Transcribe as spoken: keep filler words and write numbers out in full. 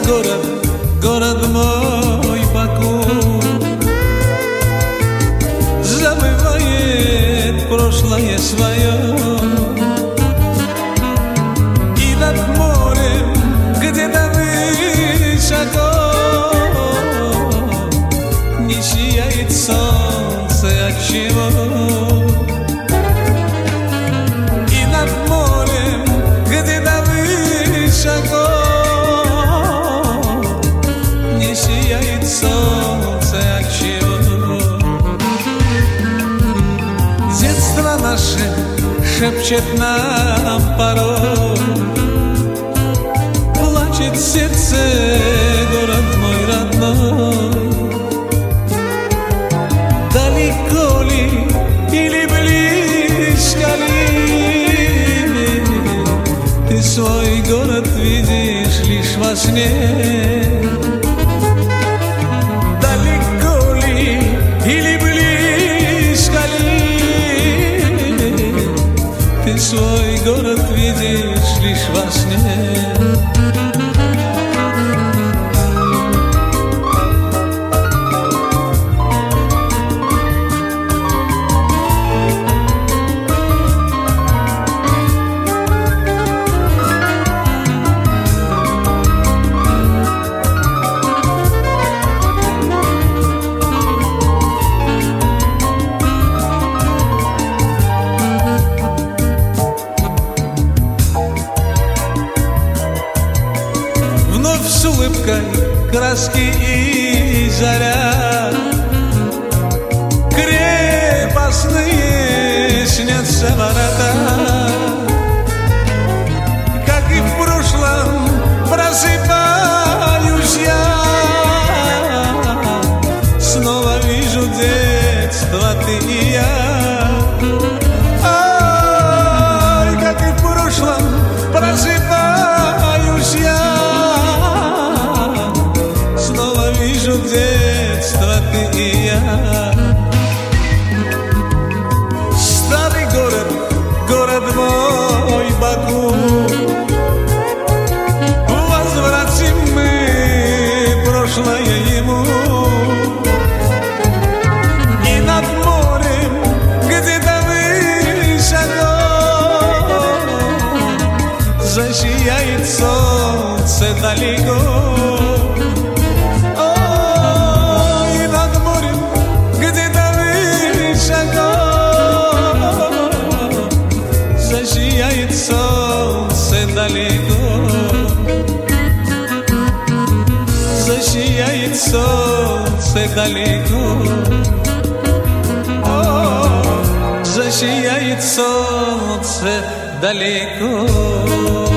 город, город мой Баку, забывает прошлое свое. И над морем где-то высоко не сияет солнце, отчего? И над морем где-то высоко не сияет солнце, отчего? Детство наше шепчет нам порой, плачет сердце, город мой родной. Далеко ли или близко ли, ты свой город видишь лишь во сне. Далеко ли или близко ли, ты свой город видишь лишь во сне. С улыбкой краски и заря, крепостные снятся ворота. Как и в прошлом просыпаюсь я, снова вижу детство ты и я. Ай, как и в прошлом просыпаюсь я, детство ты и я. Старый город, город мой Баку, возвратим мы прошлое ему. И над морем где-то высоко засияет солнце далеко. Засияет солнце далеко, засияет солнце далеко, о, засияет солнце далеко.